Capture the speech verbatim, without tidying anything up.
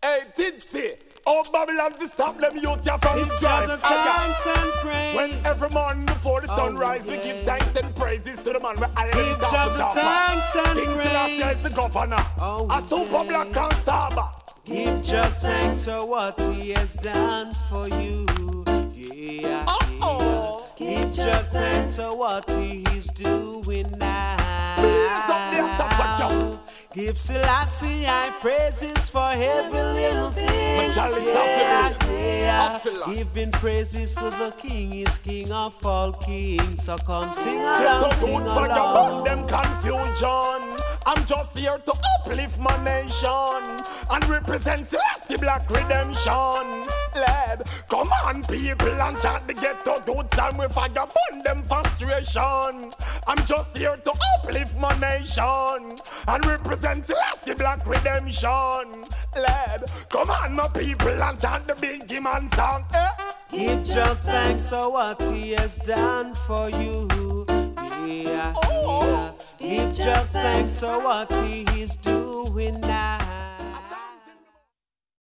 Hey, Tipsy. Oh, Babylon, to stop them youth here from Give strife. God thanks and praise. When every morning before the sun Oh, rise, yeah. we give thanks and praises to the man where I Give God thanks and King Selassie is praise. the governor. Oh, A super yeah. black and Saba. Give God thanks for what He has done for you. Yeah, Uh-oh. yeah. Give God thanks for what He is doing now. Please up the after Give Selassie I praises for every little thing. My chalice Yeah, off the yeah. Off the line. Giving praises to the King is King of all kings. So come sing Get along, to sing good for the along. them confusion. I'm just here to uplift my nation and represent the black redemption. Lad, come on people and chant the ghetto goods and we vagabond them frustration. I'm just here to uplift my nation and represent the black redemption. Lad, come on my people and chant the big man song. Eh? Give Jah thanks for what He has done for you. Yeah, Oh. yeah. Give Jah thanks for what He is doing now.